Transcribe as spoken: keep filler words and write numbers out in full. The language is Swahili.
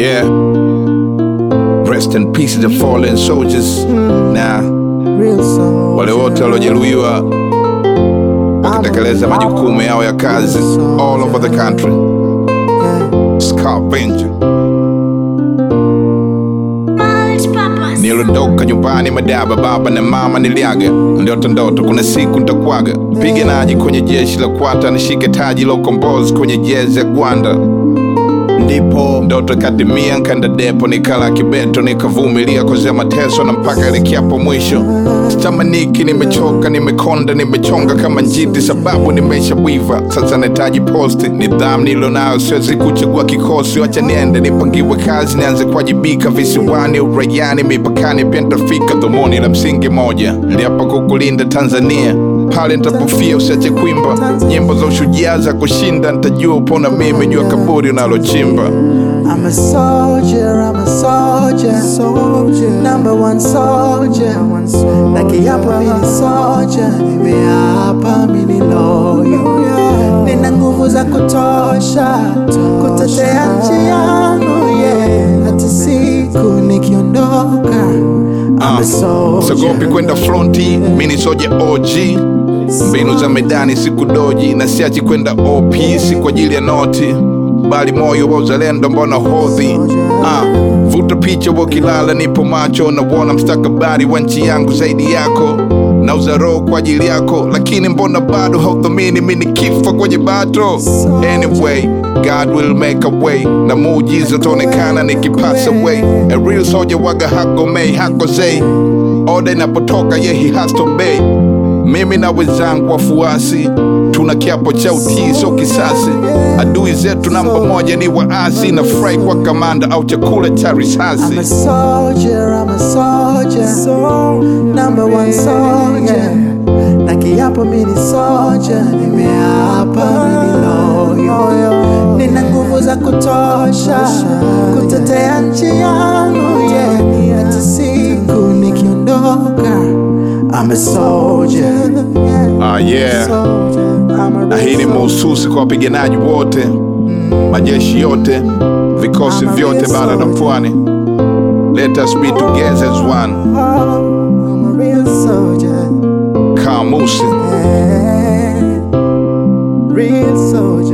Yeah. Rest in peace the fallen soldiers. Na wale wote waliojeruhiwa wakitekeleza majukumu yao ya kazi all over the country. Scavenger. Niliondoka nyumbani madaba, baba na mama niliaga. Ndoto ndoto kuna siku nitakuaga mpiganaji kwenye jeshi la kwata, nishike taji la ukombozi kwenye jezi ya Gwanda. Ndipo ndoto katimia, nkanda depo nikala kibeto, nikavumilia kozea mateso na mpaka ilikiapo mwisho. Sitamaniki, nimechoka, nimekonda, nimechonga kama njiti sababu nimesha wiva. Sasa nahitaji posti, nidhamu nilonayo siwezi kuchagua kikosi. Wacha niende nipangiwe kazi, nianze kuwajibika visiwani, uraiani, mipakani pia nitafika. Dhumuni la msingi moja, niliapa kukulinda Tanzania. Pale nitapofia usiache kuimba nyimbo za ushujaa za kushinda. Nitajua upona mimi jua kaburi unalochimba. I'm a soldier, I'm a soldier, soldier, number one soldier, one soldier. Nakiapa mini soldier, nimeapa mini loyal. Nina nguvu za kutosha kutetea nchi yangu, yeah. Hata siku nikiondoka, I'm a soldier. Sogopi kwenda fronti, mini soldier O G. Mbinu za medani siku doji, na siachi kwenda O P si kwa ajili ya noti, bali moyo wa uzalendo mbona hodhi. Ah, vuta picha wakilala nipo macho, na wona mstakabali wa nchi yangu zaidi yako. Na uzaro kwa ajili yako, lakini mbona bado hauthamini mimi kifa kwenye bato. Anyway, God will make a way, na muujiza utaonekana nikipass away. A real soldier waga hako mei hako say, order inapotoka yeah he has to obey. Mimi na wenzangu wafuasi tuna kiapo cha utii sio kisasi. Adui zetu namba moja ni waasi, na fry kwa kamanda au chakula cha risasi. I'm a soldier, I'm a soldier, number one soldier. Na kiapo mini soldier, nimeapa mini loyal. Nina nguvu za kutosha kutetea nchi yangu, yeah. Hata siku nikiondoka, I'm a soldier. Ah yeah. Na hii ni mahususi kwa wapiganaji wote, majeshi yote, vikosi vyote bara na pwani. Let us be together as one. I'm a real soldier. Kamusi. Real soldier.